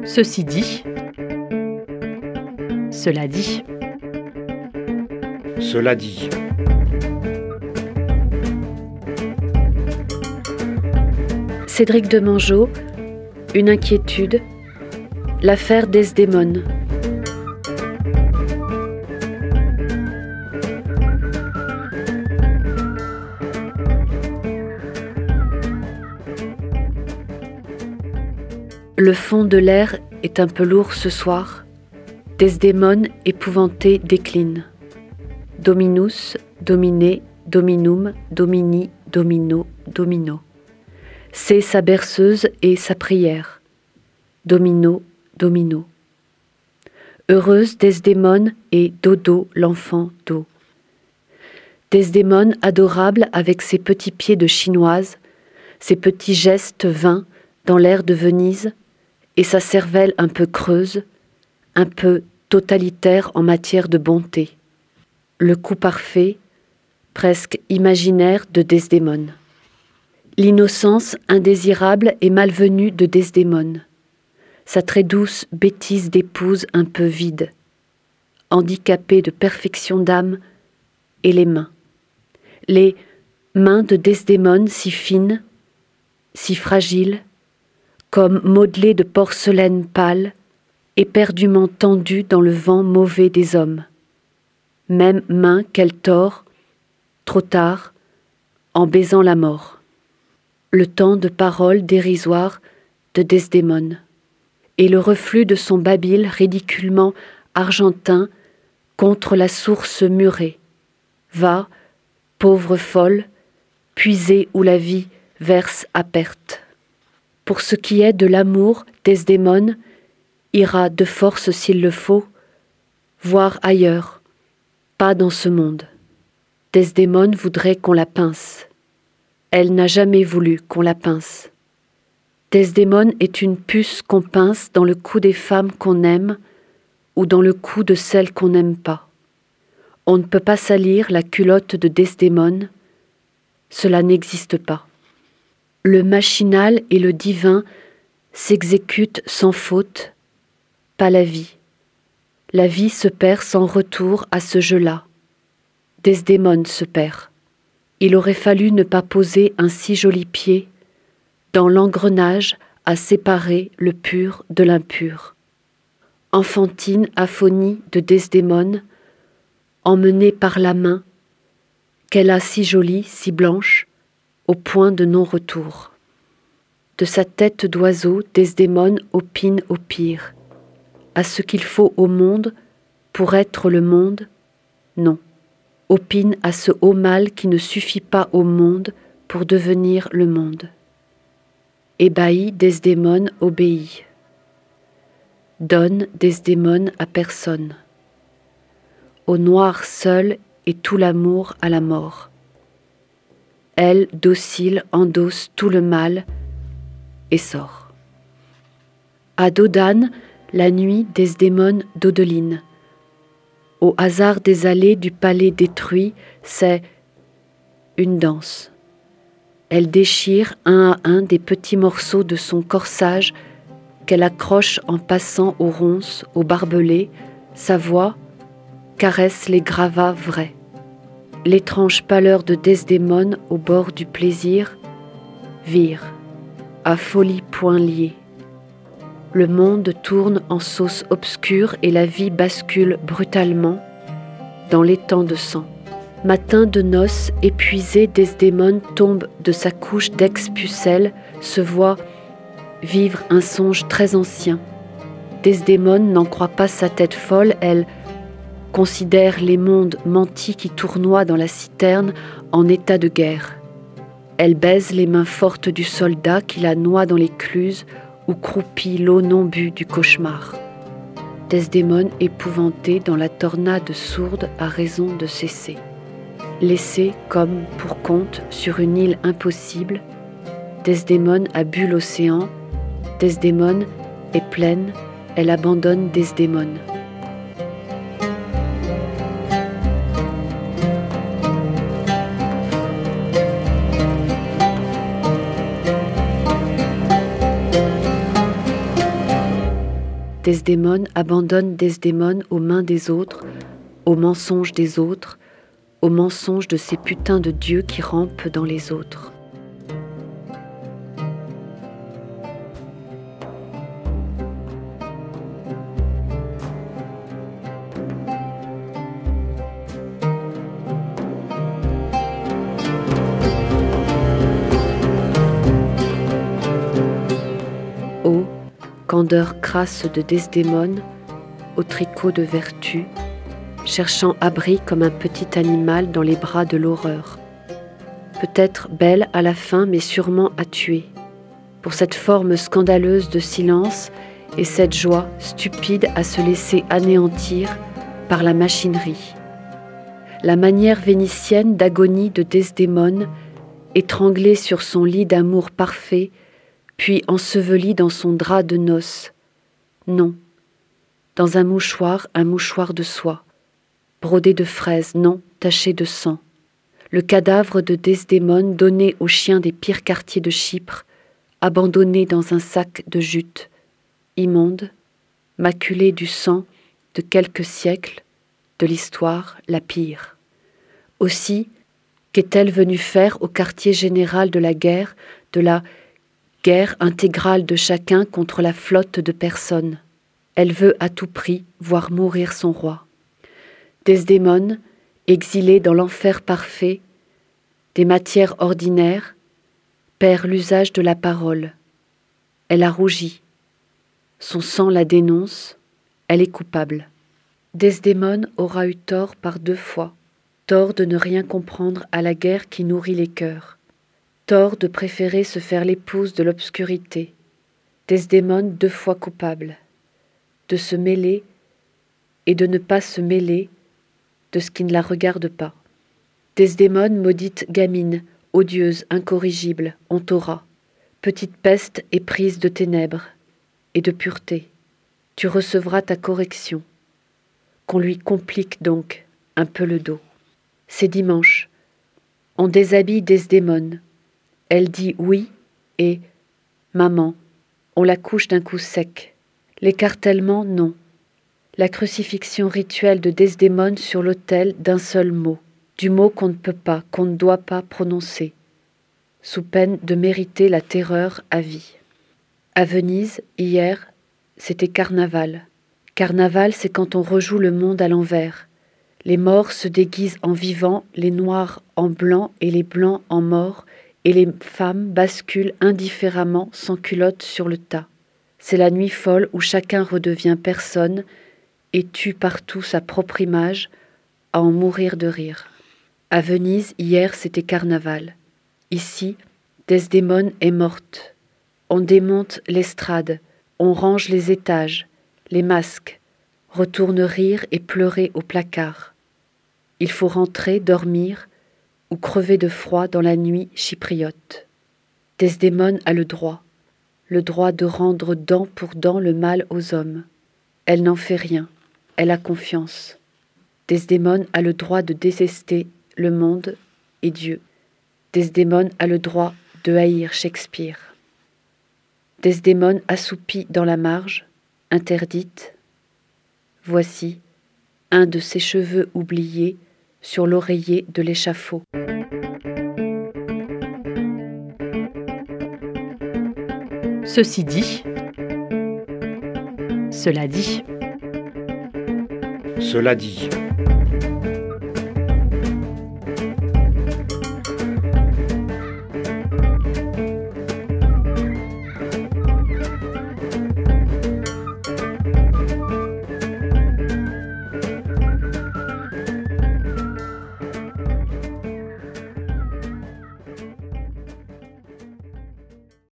Ceci dit, cela dit. Cela dit. Cédric Demangeot, une inquiétude, l'affaire Desdémone. Le fond de l'air est un peu lourd ce soir. Desdémone épouvantée décline. Dominus, dominé, dominum, domini, domino, domino. C'est sa berceuse et sa prière. Domino, domino. Heureuse Desdémone et Dodo, l'enfant d'eau. Desdémone adorable avec ses petits pieds de chinoise, ses petits gestes vains dans l'air de Venise, et sa cervelle un peu creuse, un peu totalitaire en matière de bonté. Le coup parfait, presque imaginaire de Desdémone. L'innocence indésirable et malvenue de Desdémone. Sa très douce bêtise d'épouse un peu vide, handicapée de perfection d'âme, et les mains. Les mains de Desdémone si fines, si fragiles, comme modelées de porcelaine pâle, éperdument tendues dans le vent mauvais des hommes. Même main qu'elle tord, trop tard, en baisant la mort. Le temps de paroles dérisoires de Desdémone, et le reflux de son babil ridiculement argentin contre la source murée. Va, pauvre folle, puiser où la vie verse à perte. Pour ce qui est de l'amour, Desdémone ira de force s'il le faut, voir ailleurs, pas dans ce monde. Desdémone voudrait qu'on la pince. Elle n'a jamais voulu qu'on la pince. Desdémone est une puce qu'on pince dans le cou des femmes qu'on aime ou dans le cou de celles qu'on n'aime pas. On ne peut pas salir la culotte de Desdémone, cela n'existe pas. Le machinal et le divin s'exécutent sans faute, pas la vie. La vie se perd sans retour à ce jeu-là. Desdémone se perd. Il aurait fallu ne pas poser un si joli pied dans l'engrenage à séparer le pur de l'impur. Enfantine aphonie de Desdémone, emmenée par la main, qu'elle a si jolie, si blanche, au point de non-retour. De sa tête d'oiseau, Desdémone opine au pire. À ce qu'il faut au monde pour être le monde, non. Opine à ce haut mal qui ne suffit pas au monde pour devenir le monde. Ébahi, Desdémone obéit. Donne Desdémone à personne. Au noir seul et tout l'amour à la mort. Elle, docile, endosse tout le mal et sort. À Dodane, la nuit, Desdémone dodeline. Au hasard des allées du palais détruit, c'est une danse. Elle déchire un à un des petits morceaux de son corsage qu'elle accroche en passant aux ronces, aux barbelés. Sa voix caresse les gravats vrais. L'étrange pâleur de Desdémone au bord du plaisir vire, à folie point liée. Le monde tourne en sauce obscure et la vie bascule brutalement dans l'étang de sang. Matin de noces, épuisé, Desdémone tombe de sa couche d'ex-pucelle, se voit vivre un songe très ancien. Desdémone n'en croit pas sa tête folle, elle considère les mondes mentis qui tournoient dans la citerne en état de guerre. Elle baise les mains fortes du soldat qui la noie dans l'écluse où croupit l'eau non bue du cauchemar. Desdémone épouvantée dans la tornade sourde a raison de cesser. Laissée comme pour compte sur une île impossible, Desdémone a bu l'océan, Desdémone est pleine, elle abandonne Desdémone. Desdémone abandonne Desdémone aux mains des autres, aux mensonges des autres, aux mensonges de ces putains de dieux qui rampent dans les autres. Ô candeur crasse de Desdémone, au tricot de vertu, cherchant abri comme un petit animal dans les bras de l'horreur. Peut-être belle à la fin, mais sûrement à tuer, pour cette forme scandaleuse de silence et cette joie stupide à se laisser anéantir par la machinerie. La manière vénitienne d'agonie de Desdémone, étranglée sur son lit d'amour parfait, puis ensevelie dans son drap de noces. Non, dans un mouchoir de soie, brodé de fraises, non, taché de sang. Le cadavre de Desdémone donné aux chiens des pires quartiers de Chypre, abandonné dans un sac de jute, immonde, maculé du sang de quelques siècles, de l'histoire la pire. Aussi, qu'est-elle venue faire au quartier général de la guerre guerre intégrale de chacun contre la flotte de personnes? Elle veut à tout prix voir mourir son roi. Desdémone, exilée dans l'enfer parfait, des matières ordinaires, perd l'usage de la parole. Elle a rougi. Son sang la dénonce, elle est coupable. Desdémone aura eu tort par 2 fois, tort de ne rien comprendre à la guerre qui nourrit les cœurs. Tort de préférer se faire l'épouse de l'obscurité. Desdémone 2 fois coupable. De se mêler et de ne pas se mêler de ce qui ne la regarde pas. Desdémone maudite gamine, odieuse, incorrigible, on t'aura. Petite peste éprise de ténèbres et de pureté. Tu recevras ta correction. Qu'on lui complique donc un peu le dos. C'est dimanche. On déshabille Desdémone. Elle dit oui et « Maman », on la couche d'un coup sec. L'écartèlement, non. La crucifixion rituelle de Desdémone sur l'autel d'un seul mot, du mot qu'on ne peut pas, qu'on ne doit pas prononcer, sous peine de mériter la terreur à vie. À Venise, hier, c'était carnaval. Carnaval, c'est quand on rejoue le monde à l'envers. Les morts se déguisent en vivants, les noirs en blancs et les blancs en morts, et les femmes basculent indifféremment sans culotte sur le tas. C'est la nuit folle où chacun redevient personne et tue partout sa propre image à en mourir de rire. À Venise, hier, c'était carnaval. Ici, Desdémone est morte. On démonte l'estrade, on range les étages, les masques, retourne rire et pleurer au placard. Il faut rentrer, dormir, ou crever de froid dans la nuit chypriote. Desdémone a le droit de rendre dent pour dent le mal aux hommes. Elle n'en fait rien, elle a confiance. Desdémone a le droit de détester le monde et Dieu. Desdémone a le droit de haïr Shakespeare. Desdémone assoupie dans la marge, interdite. Voici un de ses cheveux oubliés sur l'oreiller de l'échafaud. Ceci dit, cela dit. Cela dit.